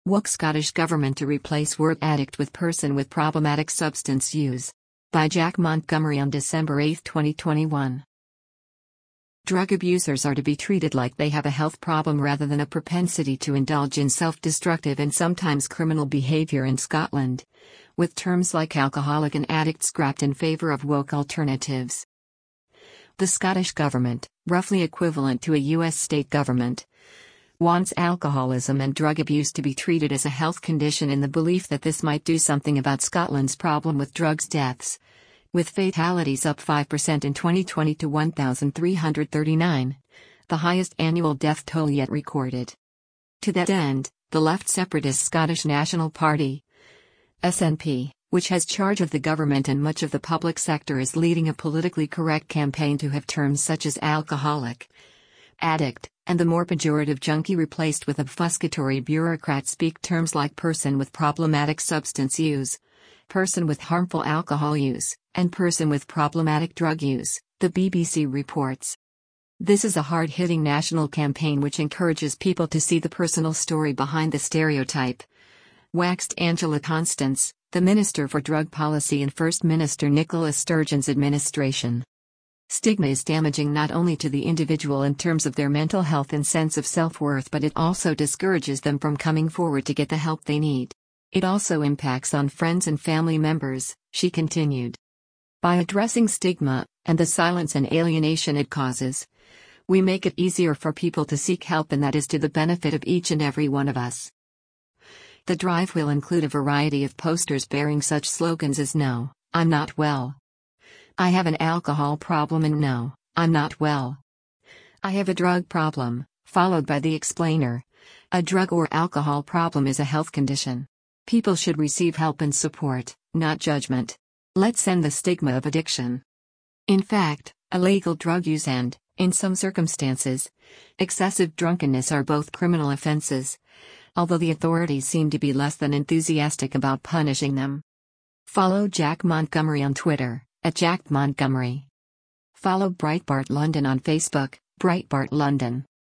Woke Scottish Government to replace word addict with person with problematic substance use. By Jack Montgomery on December 8, 2021. Drug abusers are to be treated like they have a health problem rather than a propensity to indulge in self-destructive and sometimes criminal behavior in Scotland, with terms like alcoholic and addict scrapped in favor of woke alternatives. The Scottish Government, roughly equivalent to a US state government, wants alcoholism and drug abuse to be treated as a health condition in the belief that this might do something about Scotland's problem with drugs deaths, with fatalities up 5% in 2020 to 1,339, the highest annual death toll yet recorded. To that end, the left separatist Scottish National Party, SNP, which has charge of the government and much of the public sector, is leading a politically correct campaign to have terms such as alcoholic, addict, and the more pejorative junkie replaced with obfuscatory bureaucrat-speak terms like person with problematic substance use, person with harmful alcohol use, and person with problematic drug use, the BBC reports. This is a hard-hitting national campaign which encourages people to see the personal story behind the stereotype, waxed Angela Constance, the Minister for Drug Policy in First Minister Nicola Sturgeon's administration. Stigma is damaging not only to the individual in terms of their mental health and sense of self-worth, but it also discourages them from coming forward to get the help they need. It also impacts on friends and family members, she continued. By addressing stigma, and the silence and alienation it causes, we make it easier for people to seek help, and that is to the benefit of each and every one of us. The drive will include a variety of posters bearing such slogans as "No, I'm not well. I have an alcohol problem," and "No, I'm not well. I have a drug problem," followed by the explainer. A drug or alcohol problem is a health condition. People should receive help and support, not judgment. Let's end the stigma of addiction. In fact, illegal drug use and, in some circumstances, excessive drunkenness are both criminal offenses, although the authorities seem to be less than enthusiastic about punishing them. Follow Jack Montgomery on Twitter, @JackMontgomery. Follow Breitbart London on Facebook, Breitbart London.